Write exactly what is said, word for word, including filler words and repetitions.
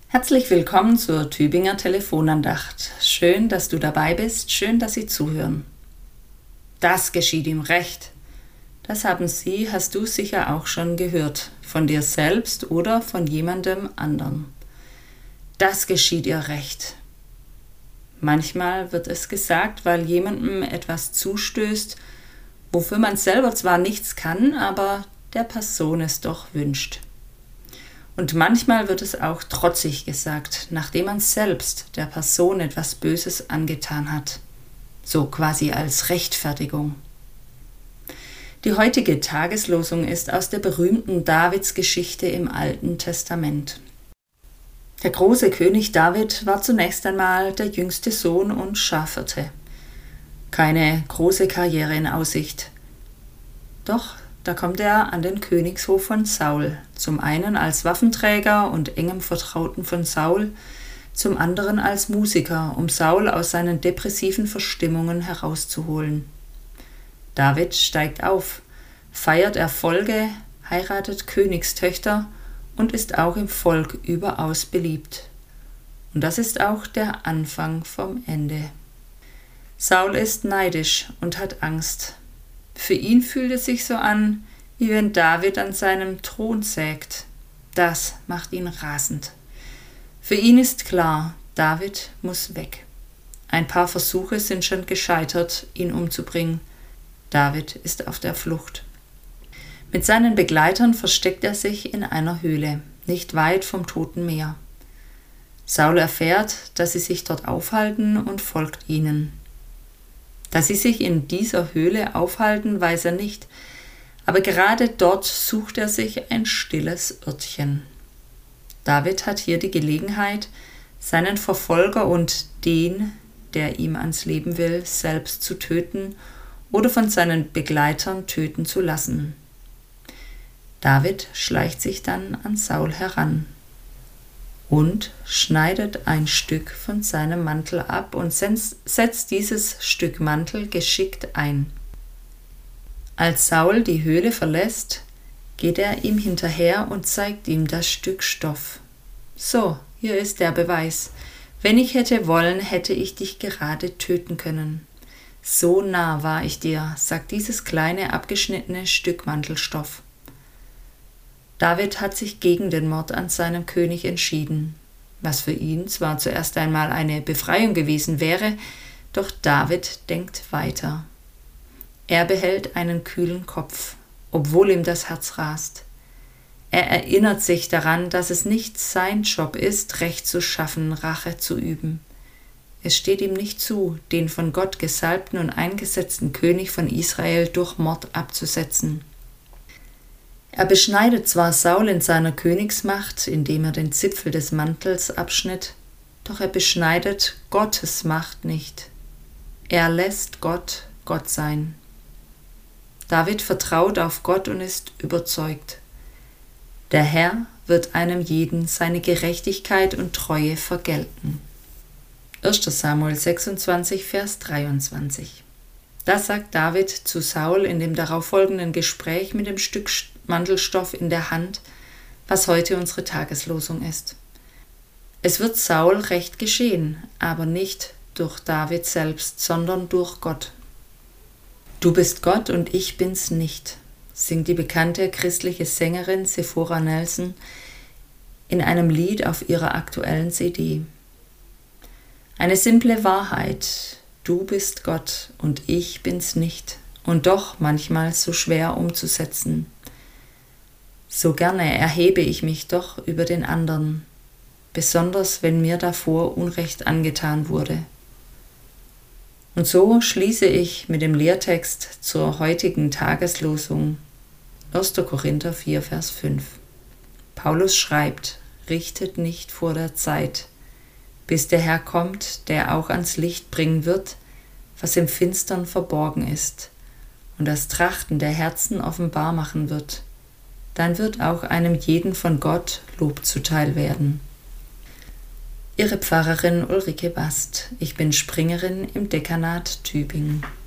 Herzlich willkommen zur Tübinger Telefonandacht. Schön, dass du dabei bist, schön, dass Sie zuhören. Das geschieht ihm recht. Das haben Sie, hast du sicher auch schon gehört, von dir selbst oder von jemandem anderen. Das geschieht ihr recht. Manchmal wird es gesagt, weil jemandem etwas zustößt, wofür man selber zwar nichts kann, aber der Person es doch wünscht. Und manchmal wird es auch trotzig gesagt, nachdem man selbst der Person etwas Böses angetan hat. So quasi als Rechtfertigung. Die heutige Tageslosung ist aus der berühmten Davidsgeschichte im Alten Testament. Der große König David war zunächst einmal der jüngste Sohn und Schafhirte. Keine große Karriere in Aussicht. Doch da kommt er an den Königshof von Saul, zum einen als Waffenträger und engem Vertrauten von Saul, zum anderen als Musiker, um Saul aus seinen depressiven Verstimmungen herauszuholen. David steigt auf, feiert Erfolge, heiratet Königstöchter und ist auch im Volk überaus beliebt. Und das ist auch der Anfang vom Ende. Saul ist neidisch und hat Angst. Für ihn fühlt es sich so an, wie wenn David an seinem Thron sägt. Das macht ihn rasend. Für ihn ist klar, David muss weg. Ein paar Versuche sind schon gescheitert, ihn umzubringen. David ist auf der Flucht. Mit seinen Begleitern versteckt er sich in einer Höhle, nicht weit vom Toten Meer. Saul erfährt, dass sie sich dort aufhalten und folgt ihnen. Dass sie sich in dieser Höhle aufhalten, weiß er nicht, aber gerade dort sucht er sich ein stilles Örtchen. David hat hier die Gelegenheit, seinen Verfolger und den, der ihm ans Leben will, selbst zu töten oder von seinen Begleitern töten zu lassen. David schleicht sich dann an Saul heran und schneidet ein Stück von seinem Mantel ab und setzt dieses Stück Mantel geschickt ein. Als Saul die Höhle verlässt, geht er ihm hinterher und zeigt ihm das Stück Stoff. So, hier ist der Beweis. Wenn ich hätte wollen, hätte ich dich gerade töten können. So nah war ich dir, sagt dieses kleine abgeschnittene Stück Mantelstoff. David hat sich gegen den Mord an seinem König entschieden, was für ihn zwar zuerst einmal eine Befreiung gewesen wäre, doch David denkt weiter. Er behält einen kühlen Kopf, obwohl ihm das Herz rast. Er erinnert sich daran, dass es nicht sein Job ist, Recht zu schaffen, Rache zu üben. Es steht ihm nicht zu, den von Gott gesalbten und eingesetzten König von Israel durch Mord abzusetzen. Er beschneidet zwar Saul in seiner Königsmacht, indem er den Zipfel des Mantels abschnitt, doch er beschneidet Gottes Macht nicht. Er lässt Gott Gott sein. David vertraut auf Gott und ist überzeugt. Der Herr wird einem jeden seine Gerechtigkeit und Treue vergelten. erster Samuel sechsundzwanzig, Vers dreiundzwanzig. Das sagt David zu Saul in dem darauffolgenden Gespräch mit dem Stück Mantelstoff in der Hand, was heute unsere Tageslosung ist. Es wird Saul recht geschehen, aber nicht durch David selbst, sondern durch Gott. Du bist Gott und ich bin's nicht, singt die bekannte christliche Sängerin Sephora Nelson in einem Lied auf ihrer aktuellen C D. Eine simple Wahrheit, du bist Gott und ich bin's nicht, und doch manchmal so schwer umzusetzen. So gerne erhebe ich mich doch über den anderen, besonders wenn mir davor Unrecht angetan wurde. Und so schließe ich mit dem Lehrtext zur heutigen Tageslosung, erster Korinther vier, Vers fünf. Paulus schreibt, richtet nicht vor der Zeit, bis der Herr kommt, der auch ans Licht bringen wird, was im Finstern verborgen ist, und das Trachten der Herzen offenbar machen wird. Dann wird auch einem jeden von Gott Lob zuteil werden. Ihre Pfarrerin Ulrike Bast. Ich bin Springerin im Dekanat Tübingen.